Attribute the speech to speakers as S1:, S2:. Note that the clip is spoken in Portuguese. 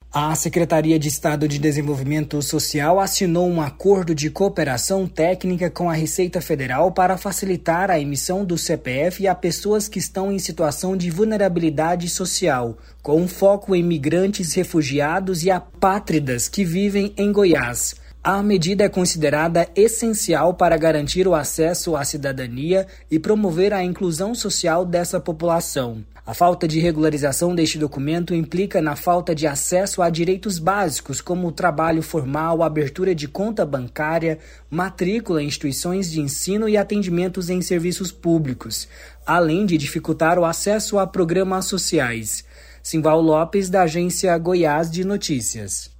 S1: A Secretaria de Estado de Desenvolvimento Social assinou um acordo de cooperação técnica com a Receita Federal para facilitar a emissão do CPF a pessoas que estão em situação de vulnerabilidade social, com foco em migrantes, refugiados e apátridas que vivem em Goiás. A medida é considerada essencial para garantir o acesso à cidadania e promover a inclusão social dessa população. A falta de regularização deste documento implica na falta de acesso a direitos básicos como o trabalho formal, abertura de conta bancária, matrícula em instituições de ensino e atendimentos em serviços públicos, além de dificultar o acesso a programas sociais. Simval Lopes, da Agência Goiás de Notícias.